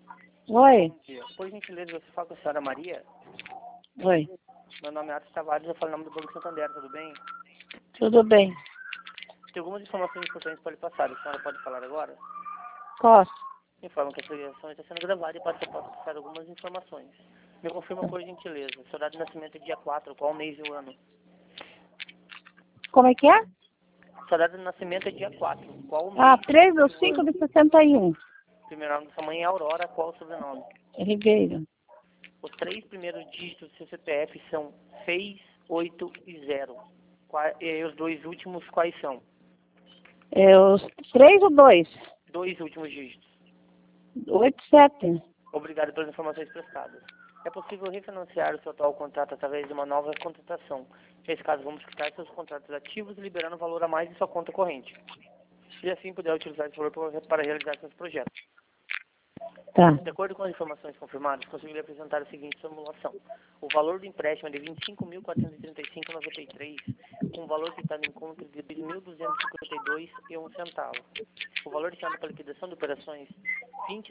Oi. Por gentileza, você fala com a senhora Maria? Oi. Meu nome é Atos Tavares, eu falo em nome do Banco Santander, tudo bem? Tudo bem? Tem algumas informações importantes para lhe passar, a senhora pode falar agora? Posso? Informam que essa ligação está sendo gravada e pode passar algumas informações. Me confirma, por gentileza, seu data de nascimento é dia 4, qual mês e o ano? Como é que é? Sua data de nascimento é dia 4, qual mês? Ah, 3/5/61. Primeiro nome da sua mãe é Aurora, qual o sobrenome? Ribeiro. Os 3 primeiros dígitos do seu CPF são 6, 8 e 0. E os 2 últimos quais são? Os 3 ou 2? 2 últimos dígitos. 87. Obrigado pelas informações prestadas. É possível refinanciar o seu atual contrato através de uma nova contratação. Nesse caso, vamos quitar seus contratos ativos, liberando o valor a mais de sua conta corrente. E assim poder utilizar esse valor para realizar seus projetos. Tá. De acordo com as informações confirmadas, consegui apresentar a seguinte simulação. O valor do empréstimo é de R$ 25.435,93, com o valor quitado em conta de R$ 2.252,01. O valor destinado para liquidação de operações, R$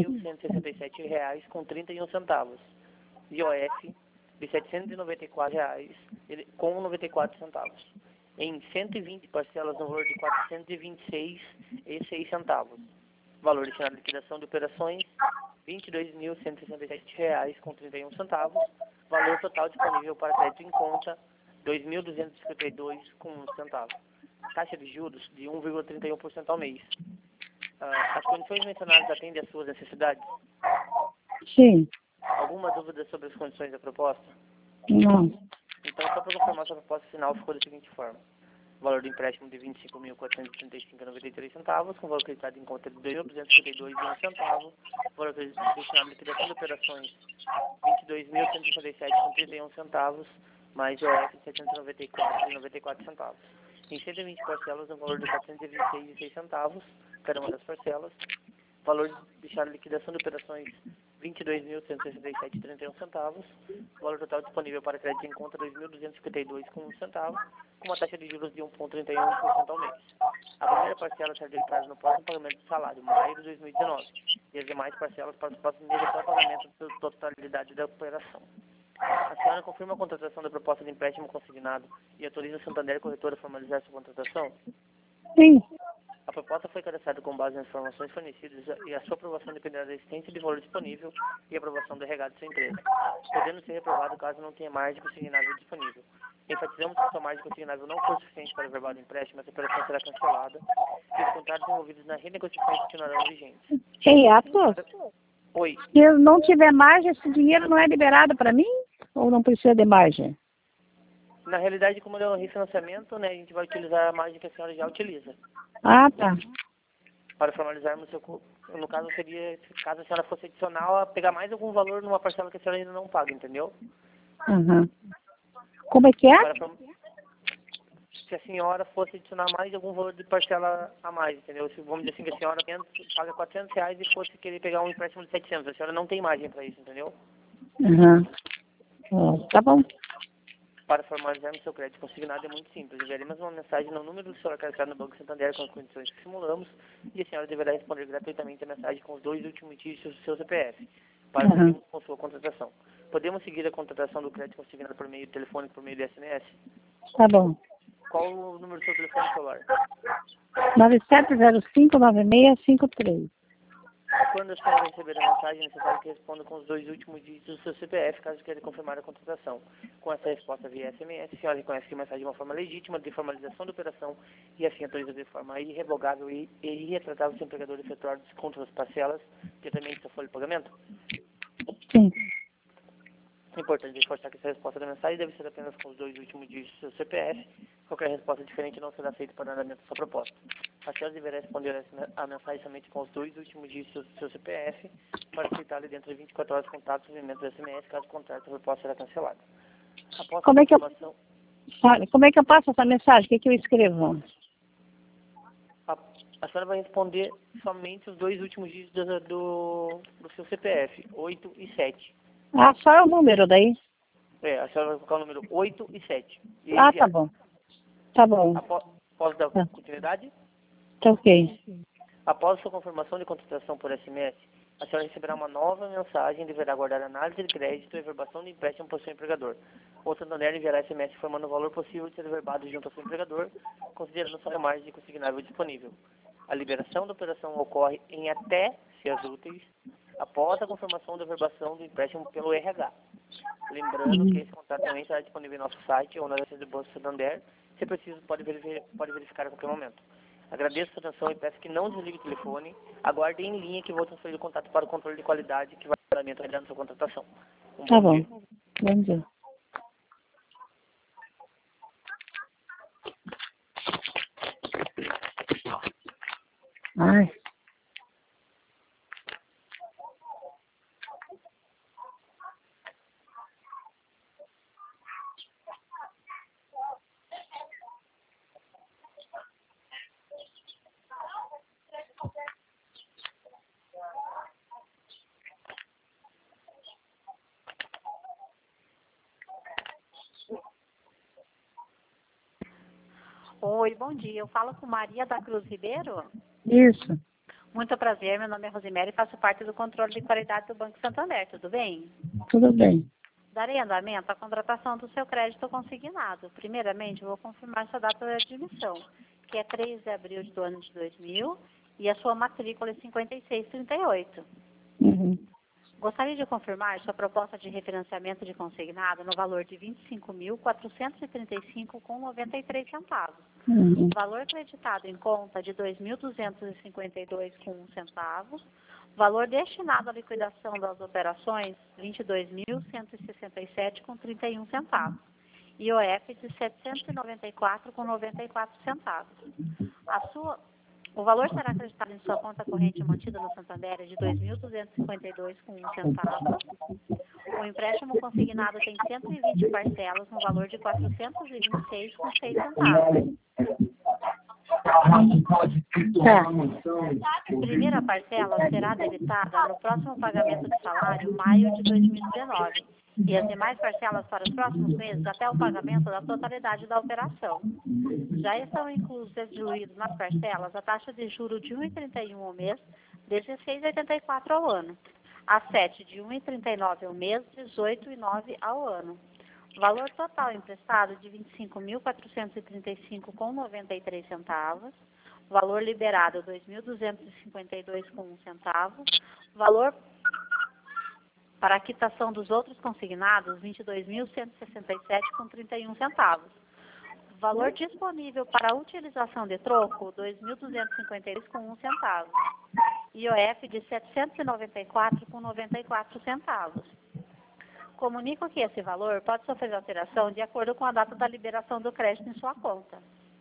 22.167,31. IOF de R$ 794,94, em 120 parcelas no valor de R$ 426,06. Valor destinado à liquidação de operações, R$ 22.167,31. Valor total disponível para crédito em conta, R$ 2.252,01. Taxa de juros de 1,31% ao mês. As condições mencionadas atendem às suas necessidades? Sim. Alguma dúvida sobre as condições da proposta? Não. Então, só para confirmar, sua proposta final ficou da seguinte forma. Valor do empréstimo de R$ 25.435,93, com valor acreditado em conta de R$ 2.252,01. Valor destinado à liquidação de operações, R$ 22.167,31, mais IOF de R$ 794,94. Em 120 parcelas, no valor de R$ 426,06, cada uma das parcelas. Valor destinado à liquidação de operações, R$ 22.167,31. Valor total disponível para crédito em conta, R$ 2.252,01, com uma taxa de juros de 1,31% ao mês. A primeira parcela será dedicada no próximo pagamento do salário, maio de 2019, e as demais parcelas para os próximos meses até o pagamento da totalidade da operação. A senhora confirma a contratação da proposta de empréstimo consignado e autoriza a Santander Corretora a formalizar sua contratação? Sim. A proposta foi cadastrada com base nas informações fornecidas e a sua aprovação dependerá da existência de valor disponível e aprovação do regado de sua empresa, podendo ser reprovado caso não tenha margem consignável disponível. Enfatizamos que se a margem consignável não for suficiente para verbar o empréstimo, essa operação será cancelada e os contratos envolvidos na renegociação continuarão vigentes. Ei, Atos, Oi. se eu não tiver margem, esse dinheiro não é liberado para mim? Ou não precisa de margem? Na realidade, como ele é um refinanciamento, né, a gente vai utilizar a margem que a senhora já utiliza. Ah, tá. Para formalizarmos no caso seria, caso a senhora fosse adicional, a pegar mais algum valor numa parcela que a senhora ainda não paga, entendeu? Uhum. Como é que é? Se a senhora fosse adicionar mais algum valor de parcela a mais, entendeu? Se, vamos dizer assim, que a senhora paga R$ 400 e fosse querer pegar um empréstimo de 700, a senhora não tem margem para isso, entendeu? Uhum. Tá bom. Para formalizarmos seu crédito consignado é muito simples. Enviaremos uma mensagem no número do celular cadastrado no Banco Santander com as condições que simulamos e a senhora deverá responder gratuitamente a mensagem com os 2 últimos dígitos do seu CPF para seguirmos com sua contratação. Podemos seguir a contratação do crédito consignado por meio telefônico, por meio de SMS? Tá bom. Qual o número do seu telefone celular? 97059653. Quando a senhora receber a mensagem, é necessário que responda com os 2 últimos dígitos do seu CPF, caso queira confirmar a contratação. Com essa resposta via SMS, a senhora reconhece que a mensagem é uma forma legítima de formalização da operação e assim autoriza de forma irrevogável e irretratável seu empregador efetuar desconto das parcelas diretamente da folha de pagamento? Sim. É importante reforçar que essa resposta da mensagem deve ser apenas com os 2 últimos dígitos do seu CPF. Qualquer resposta diferente não será aceita para o andamento da sua proposta. A senhora deverá responder a mensagem somente com os 2 últimos dígitos do seu CPF para aceitar-lhe dentro de 24 horas contato o envio do SMS, caso contrário, a proposta será cancelada. Após Como a é que eu passo essa mensagem? O que eu escrevo? A senhora vai responder somente os 2 últimos dígitos do seu CPF, 8 e 7. Ah, só é o número daí? A senhora vai colocar o número 8 e 7. E Ah, tá bom. Tá bom. Posso dar Tá. continuidade? Tá ok. Após sua confirmação de contratação por SMS, A senhora receberá uma nova mensagem e deverá aguardar análise de crédito e averbação do empréstimo por seu empregador. O Santander enviará SMS informando o valor possível de ser averbado junto ao seu empregador, considerando sua margem de consignável disponível. A liberação da operação ocorre em até dias úteis após a confirmação da averbação do empréstimo pelo RH. Lembrando que esse contrato também estará disponível em nosso site ou na agência do Banco Santander. Se preciso, pode verificar a qualquer momento. Agradeço a sua atenção e peço que não desligue o telefone. Aguarde em linha que vou transferir o contato para o controle de qualidade que vai dar na sua contratação. Tá bom. Dia. Bom dia. Ai. Oi, bom dia. Eu falo com Maria da Cruz Ribeiro. Isso. Muito prazer, meu nome é Rosemary e faço parte do controle de qualidade do Banco Santander, tudo bem? Tudo bem. Darei andamento à contratação do seu crédito consignado. Primeiramente, vou confirmar sua data de admissão, que é 3 de abril do ano de 2000 e a sua matrícula é 5638. Uhum. Gostaria de confirmar sua proposta de refinanciamento de consignado no valor de R$ 25.435,93. Uhum. Valor creditado em conta de R$ 2.252,01. Valor destinado à liquidação das operações, R$ 22.167,31. IOF de R$ 794,94. O valor será acreditado em sua conta corrente mantida no Santander de R$ 2.252,01. O empréstimo consignado tem 120 parcelas no valor de R$ 426,06. Tá. A primeira parcela será debitada no próximo pagamento de salário, maio de 2019, e as demais parcelas para os próximos meses até o pagamento da totalidade da operação. Já estão inclusos e diluídos nas parcelas a taxa de juros de 1,31 ao mês, 16,84 ao ano, a 7 de 1,39 ao mês, 18,9 ao ano. Valor total emprestado de R$ 25.435,93. Valor liberado R$ 2.252,01. Valor para a quitação dos outros consignados R$ 22.167,31. Valor disponível para a utilização de troco R$ 2.252,01. IOF de R$ 794,94. Comunico que esse valor pode sofrer alteração de acordo com a data da liberação do crédito em sua conta.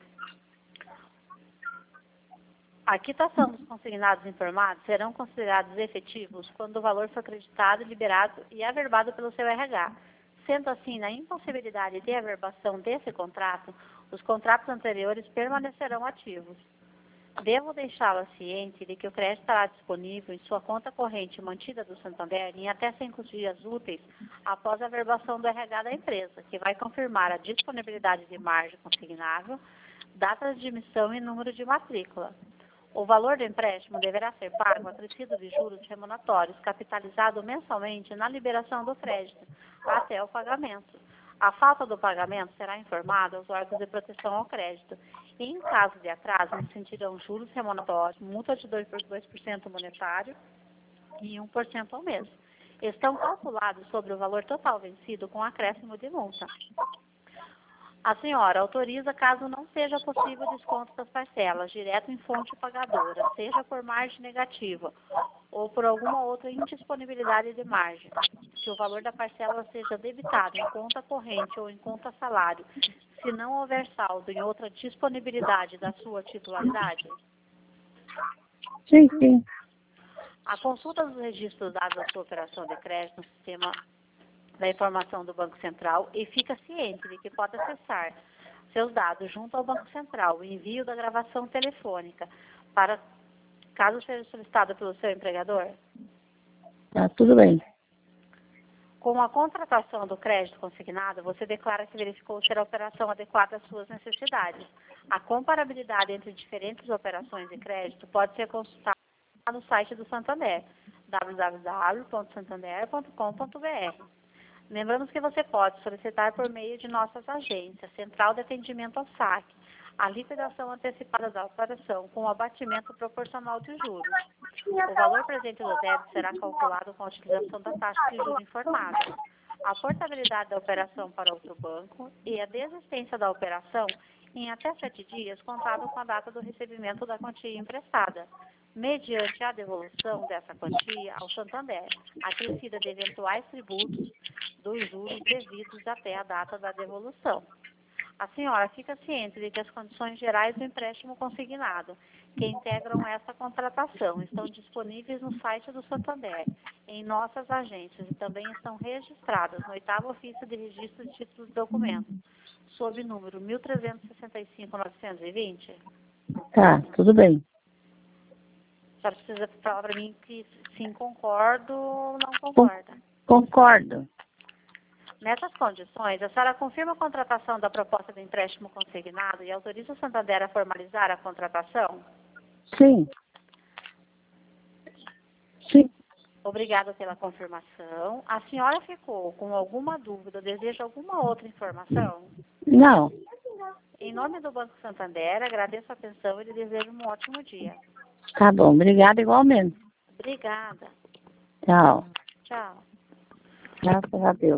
A quitação dos consignados informados serão considerados efetivos quando o valor for acreditado, liberado e averbado pelo seu RH. Sendo assim, na impossibilidade de averbação desse contrato, os contratos anteriores permanecerão ativos. Devo deixá-la ciente de que o crédito estará disponível em sua conta corrente mantida do Santander em até 5 dias úteis após a averbação do RH da empresa, que vai confirmar a disponibilidade de margem consignável, data de admissão e número de matrícula. O valor do empréstimo deverá ser pago acrescido de juros remuneratórios, capitalizado mensalmente na liberação do crédito, até o pagamento. A falta do pagamento será informada aos órgãos de proteção ao crédito. E, em caso de atraso, incidirão juros remuneratórios, multa de 2% monetário e 1% ao mês. Estão calculados sobre o valor total vencido com acréscimo de multa. A senhora autoriza caso não seja possível o desconto das parcelas, direto em fonte pagadora, seja por margem negativa ou por alguma outra indisponibilidade de margem, que o valor da parcela seja debitado em conta corrente ou em conta salário, se não houver saldo em outra disponibilidade da sua titularidade? Sim, sim. A consulta dos registros dados da sua operação de crédito no sistema da informação do Banco Central e fica ciente de que pode acessar seus dados junto ao Banco Central, o envio da gravação telefônica, para caso seja solicitado pelo seu empregador? Tá, tudo bem. Com a contratação do crédito consignado, você declara que verificou ser a operação adequada às suas necessidades. A comparabilidade entre diferentes operações de crédito pode ser consultada no site do Santander, www.santander.com.br. Lembramos que você pode solicitar por meio de nossas agências, Central de Atendimento ao Saque, a liquidação antecipada da operação com o abatimento proporcional de juros. O valor presente do débito será calculado com a utilização da taxa de juros informada. A portabilidade da operação para outro banco e a desistência da operação em até 7 dias, contado com a data do recebimento da quantia emprestada, mediante a devolução dessa quantia ao Santander, acrescida de eventuais tributos dos juros devidos até a data da devolução. A senhora fica ciente de que as condições gerais do empréstimo consignado, que integram essa contratação, estão disponíveis no site do Santander, em nossas agências e também estão registradas no 8º Ofício de Registro de Títulos e Documentos, sob número 1365-920. Tá, tudo bem. A senhora precisa falar para mim que sim, concordo ou não concorda. Concordo. Nessas condições, a senhora confirma a contratação da proposta de empréstimo consignado e autoriza o Santander a formalizar a contratação? Sim. Sim. Obrigada pela confirmação. A senhora ficou com alguma dúvida, deseja alguma outra informação? Não. Em nome do Banco Santander, agradeço a atenção e lhe desejo um ótimo dia. Tá bom, obrigada igualmente. Obrigada. Tchau. Tchau. Graças a Deus.